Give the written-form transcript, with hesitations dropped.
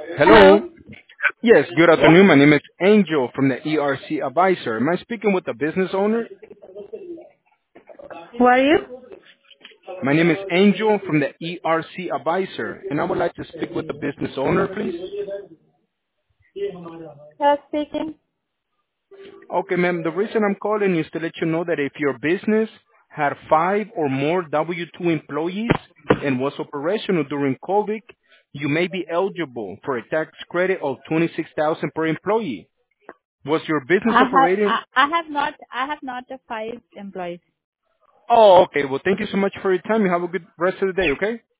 Hello. Hello. Yes, good Yes. afternoon. My name is Angel from the ERC Advisor. Am I speaking with the business owner? Who are you? My name is Angel from the ERC Advisor, and I would like to speak with the business owner, please. Yes, speaking. Okay, ma'am. The reason I'm calling is to let you know that if your business had 5 or more W-2 employees and was operational during COVID, you may be eligible for a tax credit of $26,000 per employee. Was your business I have operating? I have not the 5 employees. Oh, okay. Well, thank you so much for your time. You have a good rest of the day, okay?